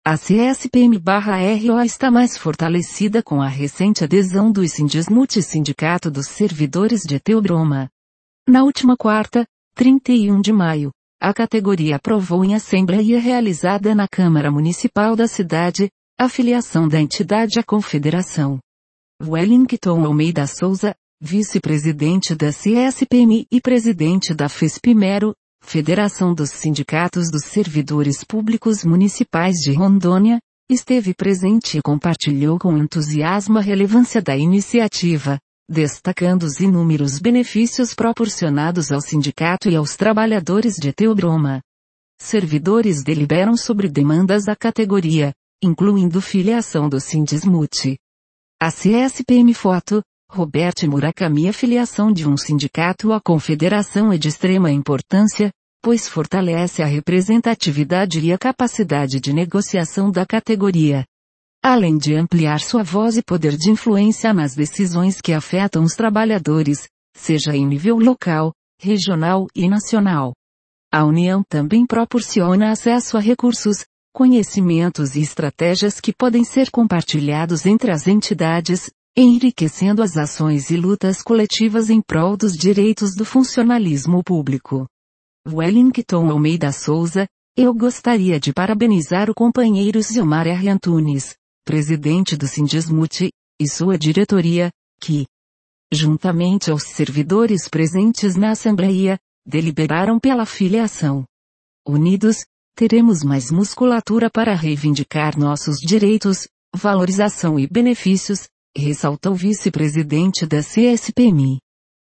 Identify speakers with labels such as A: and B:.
A: A CSPM/RO está mais fortalecida com a recente adesão do Sindismut, Sindicato dos Servidores de Theobroma. Na última quarta, 31 de maio, a categoria aprovou em assembleia realizada na Câmara Municipal da cidade, a filiação da entidade à Confederação. Wellington Almeida Souza, vice-presidente da CSPM e presidente da FESPMERO, Federação dos Sindicatos dos Servidores Públicos Municipais de Rondônia, esteve presente e compartilhou com entusiasmo a relevância da iniciativa, destacando os inúmeros benefícios proporcionados ao sindicato e aos trabalhadores de Theobroma. Servidores deliberam sobre demandas da categoria, incluindo filiação do Sindismut. A CSPM Foto, Roberto Murakami. A filiação de um sindicato à confederação é de extrema importância, pois fortalece a representatividade e a capacidade de negociação da categoria, além de ampliar sua voz e poder de influência nas decisões que afetam os trabalhadores, seja em nível local, regional e nacional. A união também proporciona acesso a recursos, conhecimentos e estratégias que podem ser compartilhados entre as entidades, enriquecendo as ações e lutas coletivas em prol dos direitos do funcionalismo público. Wellington Almeida Souza, eu gostaria de parabenizar o companheiro Zilmar R. Antunes, presidente do Sindismut, e sua diretoria, que, juntamente aos servidores presentes na Assembleia, deliberaram pela filiação. Unidos, teremos mais musculatura para reivindicar nossos direitos, valorização e benefícios, ressaltou o vice-presidente da CSPM.